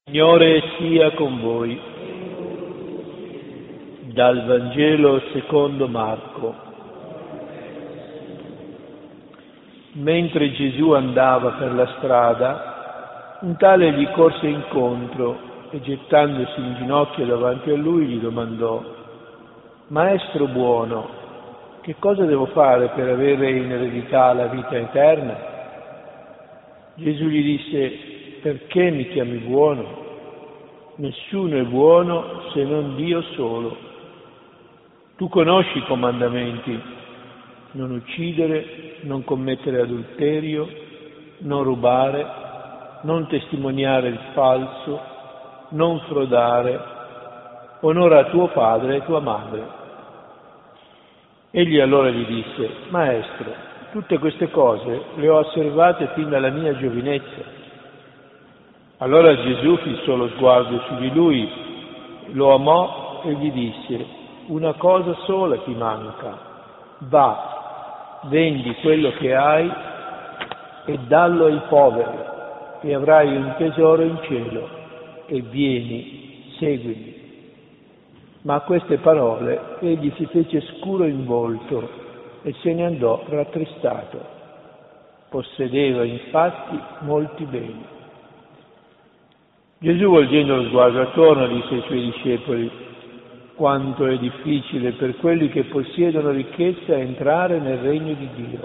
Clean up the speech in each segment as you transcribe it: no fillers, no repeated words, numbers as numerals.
Signore sia con voi. Dal Vangelo secondo Marco. Mentre Gesù andava per la strada, un tale gli corse incontro e gettandosi in ginocchio davanti a lui gli domandò: Maestro buono, che cosa devo fare per avere in eredità la vita eterna? Gesù gli disse: perché mi chiami buono? Nessuno è buono se non Dio solo. Tu conosci i comandamenti: non uccidere, non commettere adulterio, non rubare, non testimoniare il falso, non frodare, onora tuo padre e tua madre. Egli allora gli disse: Maestro, tutte queste cose le ho osservate fin dalla mia giovinezza. Allora Gesù fissò lo sguardo su di lui, lo amò e gli disse: una cosa sola ti manca, va, vendi quello che hai e dallo ai poveri e avrai un tesoro in cielo e vieni, seguimi. Ma a queste parole egli si fece scuro in volto e se ne andò rattristato. Possedeva infatti molti beni. Gesù, volgendo lo sguardo attorno, disse ai suoi discepoli: quanto è difficile per quelli che possiedono ricchezza entrare nel regno di Dio.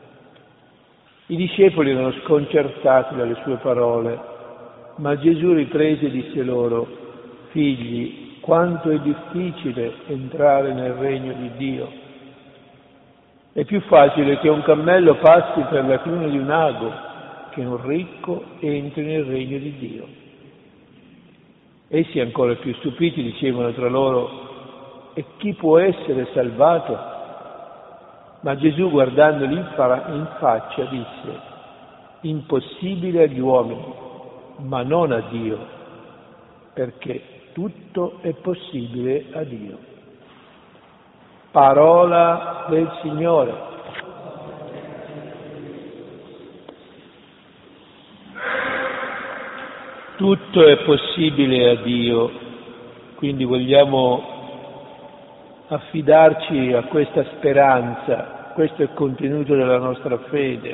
I discepoli erano sconcertati dalle sue parole, ma Gesù riprese e disse loro: figli, quanto è difficile entrare nel regno di Dio. È più facile che un cammello passi per la cruna di un ago che un ricco entri nel regno di Dio. Essi, ancora più stupiti, dicevano tra loro: e chi può essere salvato? Ma Gesù, guardandoli in faccia, disse: impossibile agli uomini, ma non a Dio, perché tutto è possibile a Dio. Parola del Signore. Tutto è possibile a Dio, quindi vogliamo affidarci a questa speranza, questo è il contenuto della nostra fede,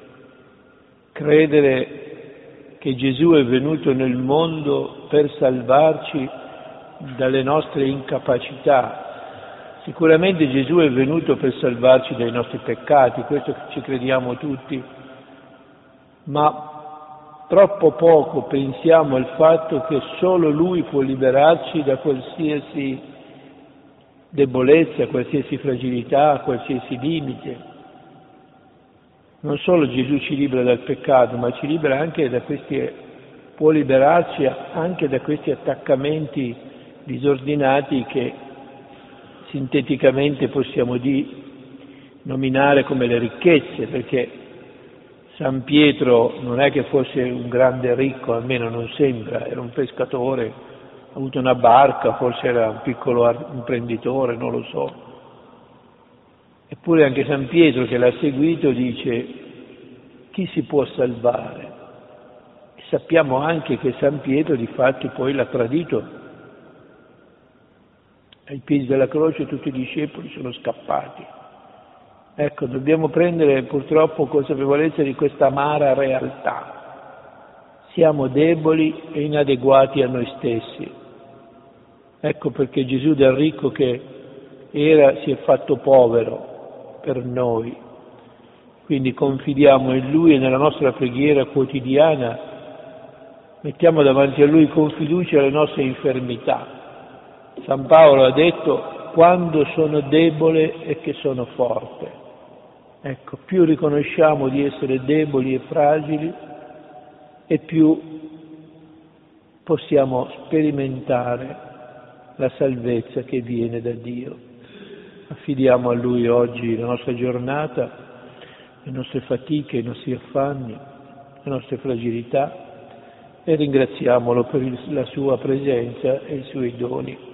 credere che Gesù è venuto nel mondo per salvarci dalle nostre incapacità. Sicuramente Gesù è venuto per salvarci dai nostri peccati, questo ci crediamo tutti, ma troppo poco pensiamo al fatto che solo Lui può liberarci da qualsiasi debolezza, qualsiasi fragilità, qualsiasi limite. Non solo Gesù ci libera dal peccato, ma ci libera anche può liberarci anche da questi attaccamenti disordinati che sinteticamente possiamo nominare come le ricchezze, perché San Pietro non è che fosse un grande ricco, almeno non sembra, era un pescatore, ha avuto una barca, forse era un piccolo imprenditore, non lo so. Eppure anche San Pietro, che l'ha seguito, dice: chi si può salvare? E sappiamo anche che San Pietro difatti poi l'ha tradito. Ai piedi della croce tutti i discepoli sono scappati. Ecco, dobbiamo prendere purtroppo consapevolezza di questa amara realtà. Siamo deboli e inadeguati a noi stessi. Ecco perché Gesù del ricco che era si è fatto povero per noi. Quindi confidiamo in Lui e nella nostra preghiera quotidiana mettiamo davanti a Lui con fiducia le nostre infermità. San Paolo ha detto: quando sono debole e che sono forte. Ecco, più riconosciamo di essere deboli e fragili e più possiamo sperimentare la salvezza che viene da Dio. Affidiamo a Lui oggi la nostra giornata, le nostre fatiche, i nostri affanni, le nostre fragilità e ringraziamolo per la Sua presenza e i Suoi doni.